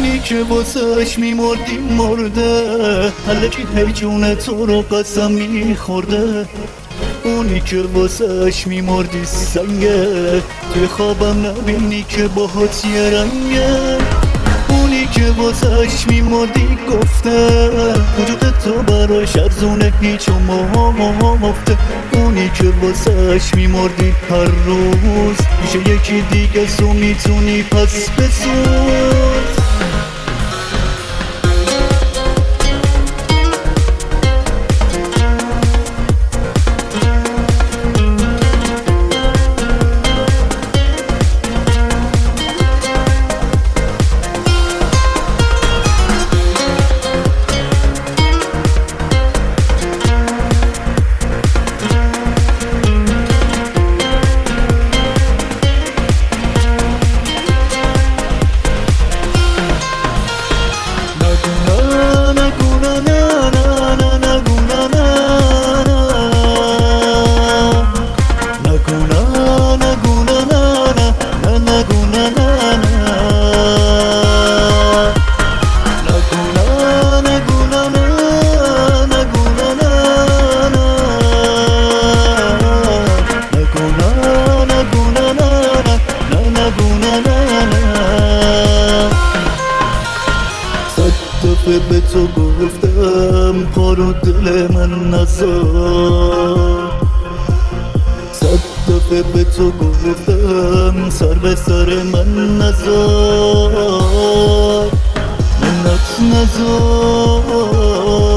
اونی که واسهش میمردی مرده، الکی هی جون تو رو قسم میخورده. اونی که واسهش میمردی سنگه، توی خوابم نبینی که باهات یه رنگه. اونی که واسهش میمردی گفته، وجود تو براش ارزونه هیچ و مفته. اونی که واسهش میمردی هر روز، میشه یکی دیگه سو میتونی پس بسوز. به تو گفتم پارو دل من نزار، صد دفعه به تو گفتم سر به سر من نزار، منت نزار.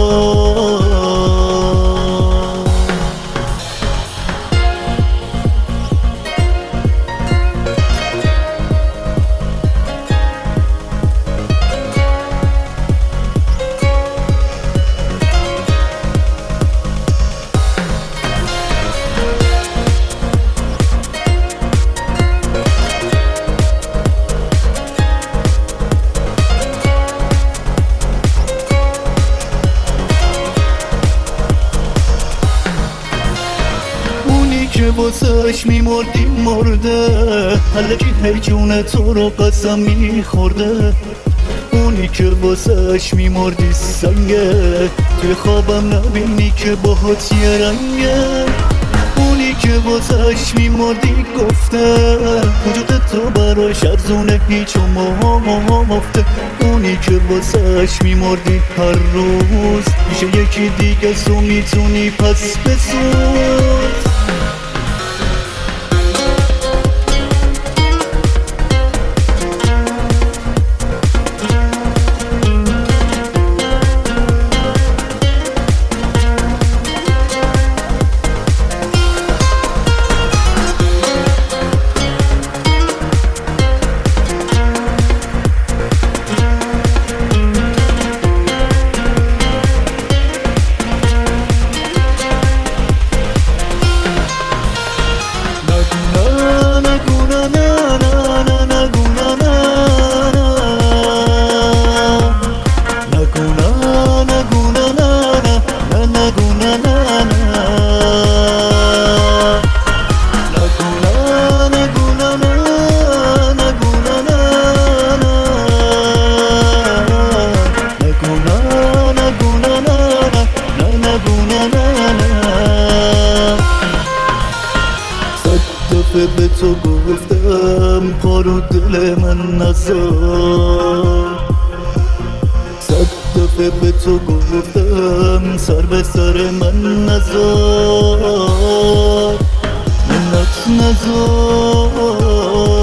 که واسهش میمردی مرده، الکی هی جون تو رو قسم میخورده. اونی که واسهش میمردی سنگه، توی خوابم نبینی که باهات یه رنگه. اونی که واسهش میمردی گفته، وجود تو براش ارزونه هیچ و مفته. اونی که واسهش میمردی هر روز، میشه یکی دیگه سو میتونی پس بسوز. به تو گفتم پارو دل من نزار، صد دفعه به تو گفتم سر به سر من نزار، منت نزار.